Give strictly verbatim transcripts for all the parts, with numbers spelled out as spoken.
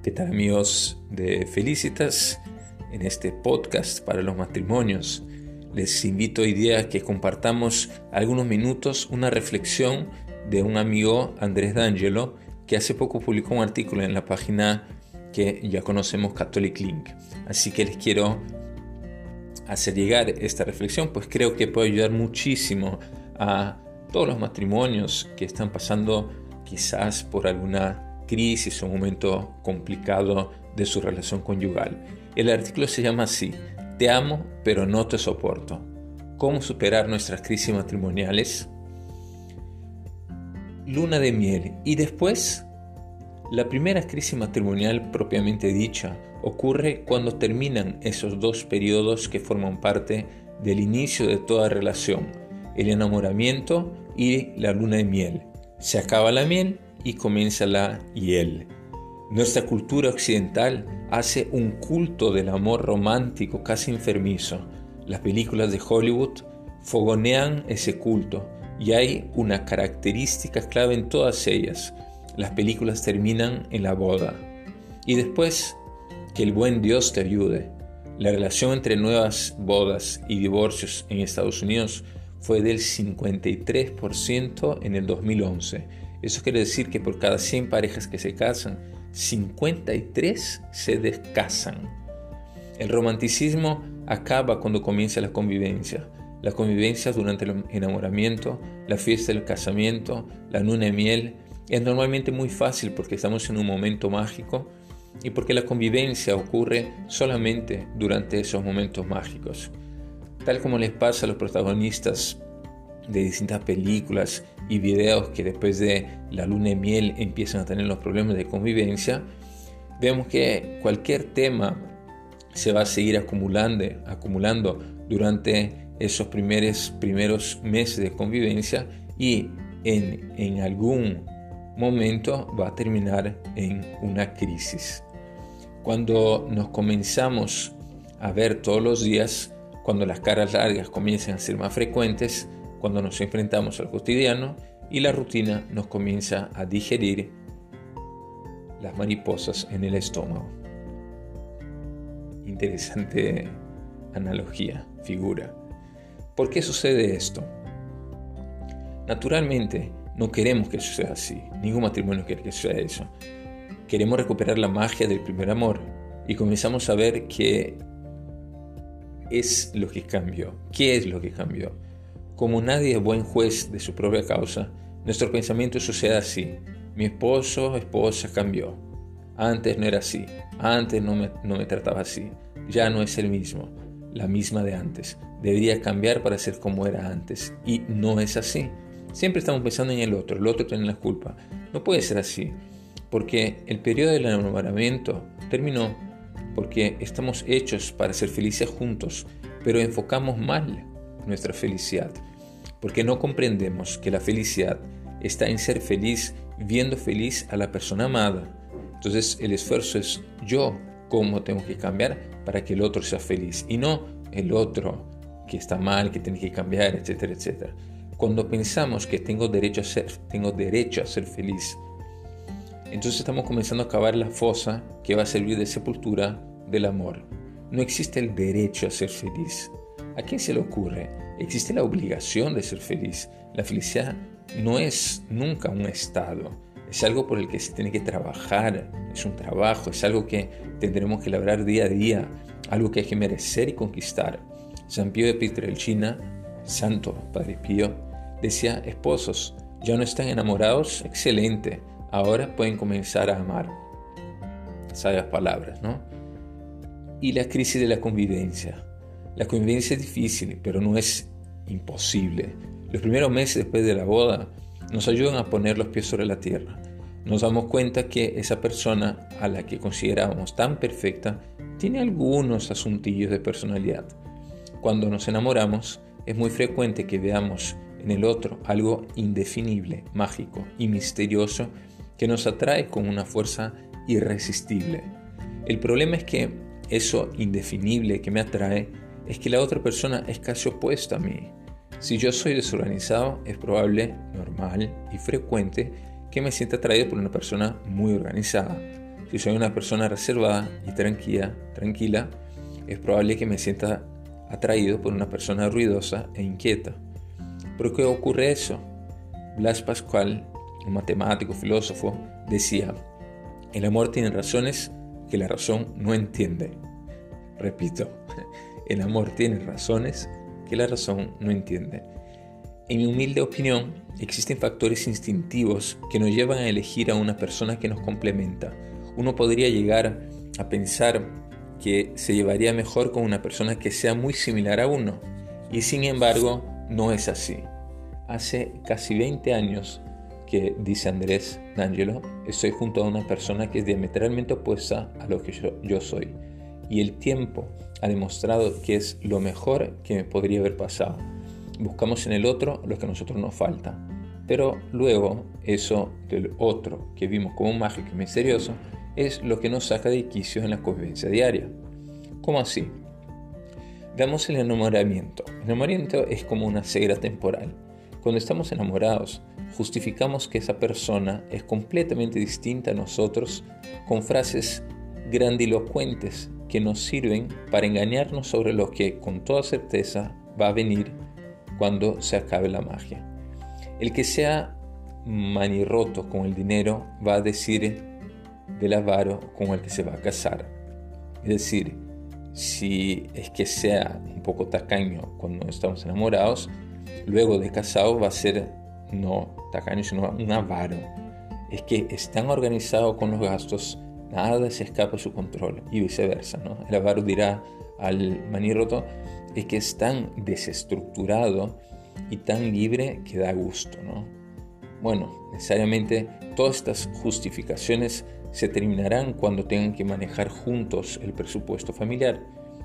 ¿Qué tal, amigos de Felicitas? En este podcast para los matrimonios les invito hoy día a que compartamos algunos minutos una reflexión de un amigo, Andrés D'Angelo, que hace poco publicó un artículo en la página que ya conocemos, Catholic Link. Así que les quiero hacer llegar esta reflexión, pues creo que puede ayudar muchísimo a todos los matrimonios que están pasando quizás por alguna crisis o un momento complicado de su relación conyugal. El artículo se llama así: Te amo, pero no te soporto. ¿Cómo superar nuestras crisis matrimoniales? Luna de miel. Y después, la primera crisis matrimonial propiamente dicha ocurre cuando terminan esos dos periodos que forman parte del inicio de toda relación: el enamoramiento y la luna de miel. Se acaba la miel y comienza la hiel. Nuestra cultura occidental hace un culto del amor romántico casi enfermizo. Las películas de Hollywood fogonean ese culto y hay una característica clave en todas ellas: las películas terminan en la boda. Y después, que el buen Dios te ayude. La relación entre nuevas bodas y divorcios en Estados Unidos fue del cincuenta y tres por ciento en el dos mil once. Eso quiere decir que por cada cien parejas que se casan, cincuenta y tres se descasan. El romanticismo acaba cuando comienza la convivencia. La convivencia durante el enamoramiento, la fiesta del casamiento, la luna de miel, es normalmente muy fácil porque estamos en un momento mágico y porque la convivencia ocurre solamente durante esos momentos mágicos. Tal como les pasa a los protagonistas de distintas películas y videos que después de la luna de miel empiezan a tener los problemas de convivencia, vemos que cualquier tema se va a seguir acumulando, acumulando durante esos primeros, primeros meses de convivencia y en, en algún momento va a terminar en una crisis. Cuando nos comenzamos a ver todos los días, cuando las caras largas comienzan a ser más frecuentes, cuando nos enfrentamos al cotidiano y la rutina nos comienza a digerir las mariposas en el estómago. Interesante analogía, figura. ¿Por qué sucede esto? Naturalmente, no queremos que suceda así. Ningún matrimonio quiere que suceda eso. Queremos recuperar la magia del primer amor y comenzamos a ver qué es lo que cambió. ¿Qué es lo que cambió? Como nadie es buen juez de su propia causa, nuestro pensamiento sucede así: mi esposo o esposa cambió. Antes no era así. Antes no me, no me trataba así. Ya no es el mismo. La misma de antes. Debería cambiar para ser como era antes. Y no es así. Siempre estamos pensando en el otro. El otro tiene la culpa. No puede ser así. Porque el periodo del enamoramiento terminó. Porque estamos hechos para ser felices juntos. Pero enfocamos mal nuestra felicidad. Porque no comprendemos que la felicidad está en ser feliz viendo feliz a la persona amada. Entonces el esfuerzo es yo cómo tengo que cambiar para que el otro sea feliz y no el otro que está mal, que tiene que cambiar, etcétera, etcétera. Cuando pensamos que tengo derecho a ser, tengo derecho a ser feliz, entonces estamos comenzando a cavar la fosa que va a servir de sepultura del amor. No existe el derecho a ser feliz. ¿A quién se le ocurre? Existe la obligación de ser feliz. La felicidad no es nunca un estado. Es algo por el que se tiene que trabajar. Es un trabajo, es algo que tendremos que labrar día a día. Algo que hay que merecer y conquistar. San Pío de Pietrelcina, Santo Padre Pío, decía: esposos, ¿ya no están enamorados? Excelente. Ahora pueden comenzar a amar. Sabias palabras, ¿no? Y la crisis de la convivencia. La convivencia es difícil, pero no es imposible. Los primeros meses después de la boda nos ayudan a poner los pies sobre la tierra. Nos damos cuenta que esa persona a la que considerábamos tan perfecta tiene algunos asuntillos de personalidad. Cuando nos enamoramos, es muy frecuente que veamos en el otro algo indefinible, mágico y misterioso que nos atrae con una fuerza irresistible. El problema es que eso indefinible que me atrae es que la otra persona es casi opuesta a mí. Si yo soy desorganizado, es probable, normal y frecuente que me sienta atraído por una persona muy organizada. Si soy una persona reservada y tranquila, tranquila, es probable que me sienta atraído por una persona ruidosa e inquieta. ¿Por qué ocurre eso? Blaise Pascal, un matemático, filósofo, decía: el amor tiene razones que la razón no entiende. Repito, el amor tiene razones que la razón no entiende. En mi humilde opinión, existen factores instintivos que nos llevan a elegir a una persona que nos complementa. Uno podría llegar a pensar que se llevaría mejor con una persona que sea muy similar a uno, y sin embargo no es así. Hace casi veinte años que, dice Andrés D'Angelo, estoy junto a una persona que es diametralmente opuesta a lo que yo, yo soy, y el tiempo ha demostrado que es lo mejor que me podría haber pasado. Buscamos en el otro lo que a nosotros nos falta, pero luego eso del otro que vimos como mágico y misterioso es lo que nos saca de quicio en la convivencia diaria. ¿Cómo así? Veamos el enamoramiento. El enamoramiento es como una ceguera temporal. Cuando estamos enamorados, justificamos que esa persona es completamente distinta a nosotros con frases grandilocuentes que nos sirven para engañarnos sobre lo que con toda certeza va a venir cuando se acabe la magia. El que sea manirroto con el dinero va a decir del avaro con el que se va a casar. Es decir, si es que sea un poco tacaño cuando estamos enamorados, luego de casado va a ser no tacaño, sino un avaro. Es que es tan organizado con los gastos, nada se escapa a su control, y viceversa, ¿no? El avaro dirá al manirroto: es que es tan desestructurado y tan libre que da gusto, ¿no? Bueno, necesariamente todas estas justificaciones se terminarán cuando tengan que manejar juntos el presupuesto familiar.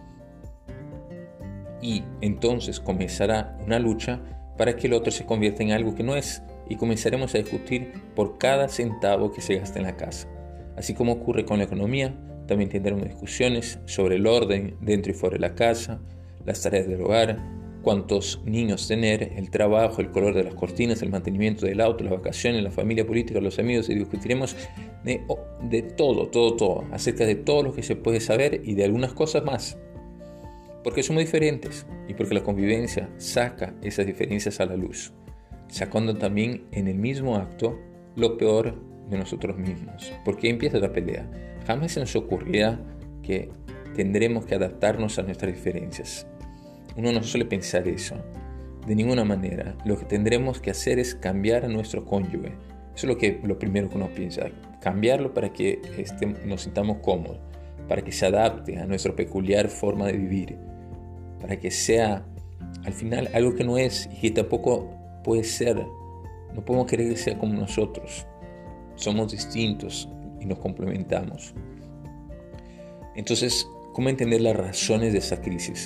Y entonces comenzará una lucha para que el otro se convierta en algo que no es, y comenzaremos a discutir por cada centavo que se gasta en la casa. Así como ocurre con la economía, también tendremos discusiones sobre el orden dentro y fuera de la casa, las tareas del hogar, cuántos niños tener, el trabajo, el color de las cortinas, el mantenimiento del auto, las vacaciones, la familia política, los amigos, y discutiremos de, de todo, todo, todo, acerca de todo lo que se puede saber y de algunas cosas más. Porque somos diferentes y porque la convivencia saca esas diferencias a la luz, sacando también en el mismo acto lo peor de nosotros mismos. Porque empieza la pelea. Jamás se nos ocurrirá que tendremos que adaptarnos a nuestras diferencias. Uno no suele pensar eso. De ninguna manera. Lo que tendremos que hacer es cambiar a nuestro cónyuge. Eso es lo, que, lo primero que uno piensa. Cambiarlo para que este, nos sintamos cómodos, para que se adapte a nuestra peculiar forma de vivir, para que sea al final algo que no es y que tampoco puede ser. No podemos querer que sea como nosotros. Somos distintos y nos complementamos. Entonces, ¿cómo entender las razones de esa crisis?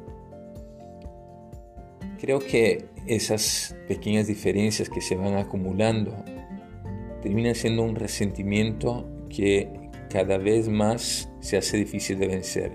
Creo que esas pequeñas diferencias que se van acumulando terminan siendo un resentimiento que cada vez más se hace difícil de vencer.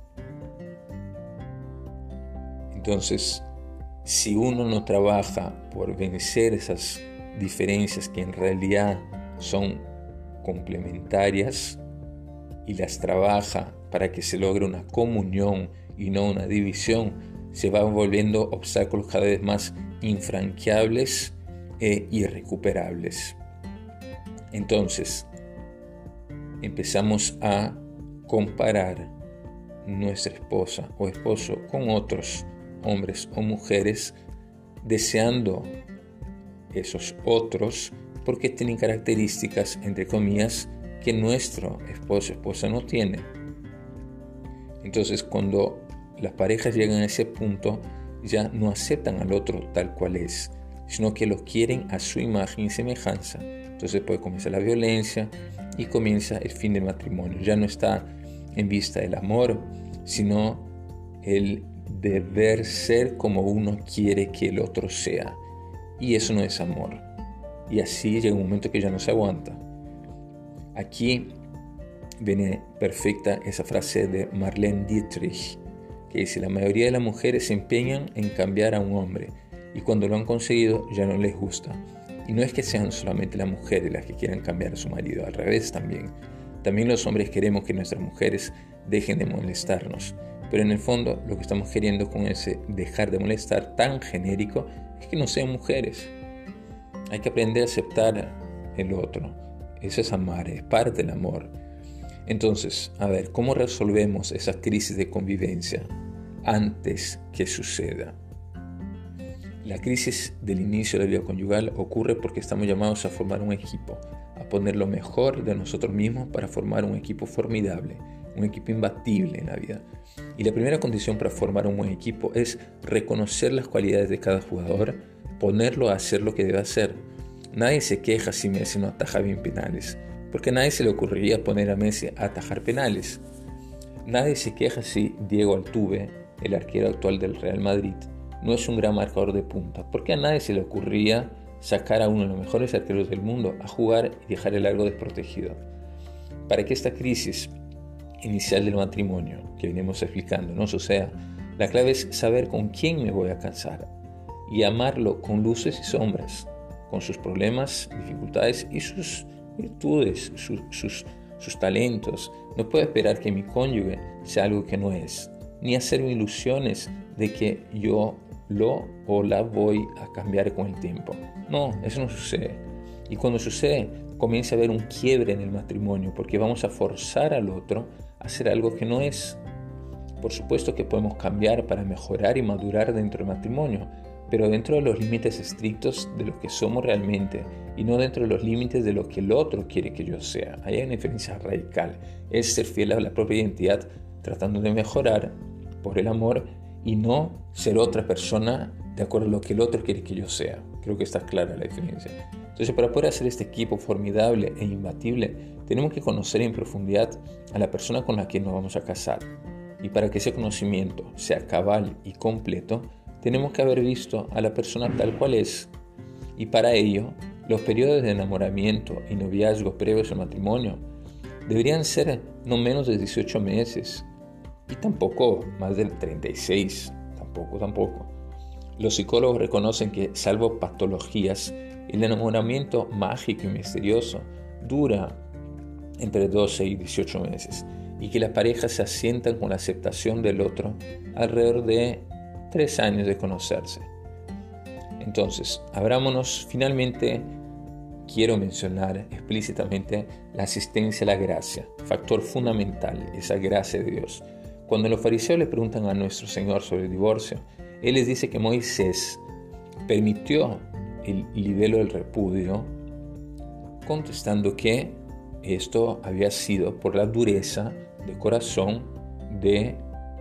Entonces, si uno no trabaja por vencer esas diferencias que en realidad son complementarias y las trabaja para que se logre una comunión y no una división, se van volviendo obstáculos cada vez más infranqueables e irrecuperables. Entonces, empezamos a comparar nuestra esposa o esposo con otros hombres o mujeres, deseando esos otros porque tienen características, entre comillas, que nuestro esposo o esposa no tiene. Entonces, cuando las parejas llegan a ese punto, ya no aceptan al otro tal cual es, sino que lo quieren a su imagen y semejanza. Entonces puede comenzar la violencia y comienza el fin del matrimonio. Ya no está en vista el amor, sino el deber ser como uno quiere que el otro sea. Y eso no es amor. Y así llega un momento que ya no se aguanta. Aquí viene perfecta esa frase de Marlene Dietrich, que dice: la mayoría de las mujeres se empeñan en cambiar a un hombre y cuando lo han conseguido ya no les gusta. Y no es que sean solamente las mujeres las que quieran cambiar a su marido, al revés también. También los hombres queremos que nuestras mujeres dejen de molestarnos, pero en el fondo lo que estamos queriendo con ese dejar de molestar tan genérico es que no sean mujeres. Hay que aprender a aceptar el otro. Eso es amar, es parte del amor. Entonces, a ver, ¿cómo resolvemos esa crisis de convivencia antes que suceda? La crisis del inicio de la vida conyugal ocurre porque estamos llamados a formar un equipo, a poner lo mejor de nosotros mismos para formar un equipo formidable, un equipo imbatible en la vida. Y la primera condición para formar un buen equipo es reconocer las cualidades de cada jugador, ponerlo a hacer lo que debe hacer. Nadie se queja si Messi no ataja bien penales, porque a nadie se le ocurriría poner a Messi a atajar penales. Nadie se queja si Diego Altuve, el arquero actual del Real Madrid, no es un gran marcador de punta, porque a nadie se le ocurría sacar a uno de los mejores arqueros del mundo a jugar y dejar el largo desprotegido. Para que esta crisis inicial del matrimonio que venimos explicando no suceda, la clave es saber con quién me voy a casar y amarlo con luces y sombras, con sus problemas, dificultades y sus virtudes, sus, sus, sus talentos. No puedo esperar que mi cónyuge sea algo que no es, ni hacerme ilusiones de que yo lo o la voy a cambiar con el tiempo. No, eso no sucede. Y cuando sucede, comienza a haber un quiebre en el matrimonio, porque vamos a forzar al otro a hacer algo que no es. Por supuesto que podemos cambiar para mejorar y madurar dentro del matrimonio, pero dentro de los límites estrictos de lo que somos realmente y no dentro de los límites de lo que el otro quiere que yo sea. Ahí hay una diferencia radical. Es ser fiel a la propia identidad, tratando de mejorar por el amor y no ser otra persona de acuerdo a lo que el otro quiere que yo sea. Creo que está clara la diferencia. Entonces, para poder hacer este equipo formidable e imbatible, tenemos que conocer en profundidad a la persona con la que nos vamos a casar. Y para que ese conocimiento sea cabal y completo, tenemos que haber visto a la persona tal cual es. Y para ello, los periodos de enamoramiento y noviazgo previos al matrimonio deberían ser no menos de dieciocho meses. Y tampoco más del treinta y seis, tampoco, tampoco. Los psicólogos reconocen que, salvo patologías, el enamoramiento mágico y misterioso dura entre doce y dieciocho meses y que las parejas se asientan con la aceptación del otro alrededor de tres años de conocerse. Entonces, abrámonos. Finalmente, quiero mencionar explícitamente la asistencia a la gracia, factor fundamental, esa gracia de Dios. Cuando los fariseos le preguntan a nuestro Señor sobre el divorcio, Él les dice que Moisés permitió el libelo del repudio, contestando que esto había sido por la dureza de corazón de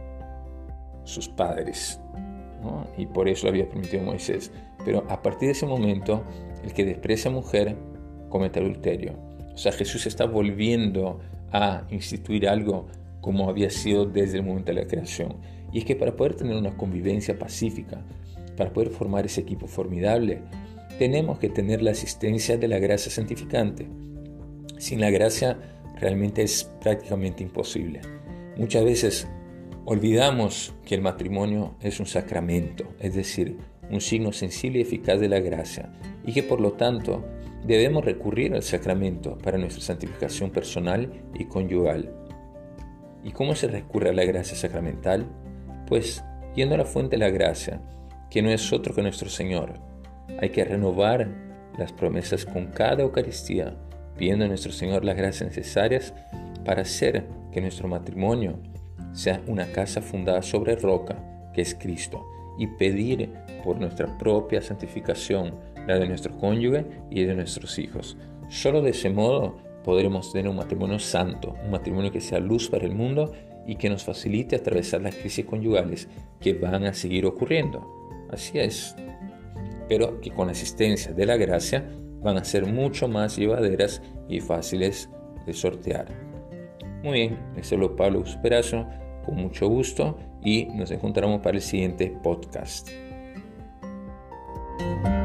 sus padres, ¿no? Y por eso lo había permitido Moisés. Pero a partir de ese momento, el que desprecia a mujer comete adulterio. O sea, Jesús está volviendo a instituir algo como había sido desde el momento de la creación. Y es que para poder tener una convivencia pacífica, para poder formar ese equipo formidable, tenemos que tener la asistencia de la gracia santificante. Sin la gracia realmente es prácticamente imposible. Muchas veces olvidamos que el matrimonio es un sacramento, es decir, un signo sensible y eficaz de la gracia, y que por lo tanto debemos recurrir al sacramento para nuestra santificación personal y conyugal. ¿Y cómo se recurre a la gracia sacramental? Pues yendo a la fuente de la gracia, que no es otro que nuestro Señor. Hay que renovar las promesas con cada Eucaristía, pidiendo a nuestro Señor las gracias necesarias para hacer que nuestro matrimonio sea una casa fundada sobre roca, que es Cristo, y pedir por nuestra propia santificación, la de nuestro cónyuge y de nuestros hijos. Solo de ese modo podremos tener un matrimonio santo, un matrimonio que sea luz para el mundo y que nos facilite atravesar las crisis conyugales que van a seguir ocurriendo. Así es, pero que con la asistencia de la gracia van a ser mucho más llevaderas y fáciles de sortear. Muy bien, les hablo Pablo Superazo, con mucho gusto, y nos encontramos para el siguiente podcast.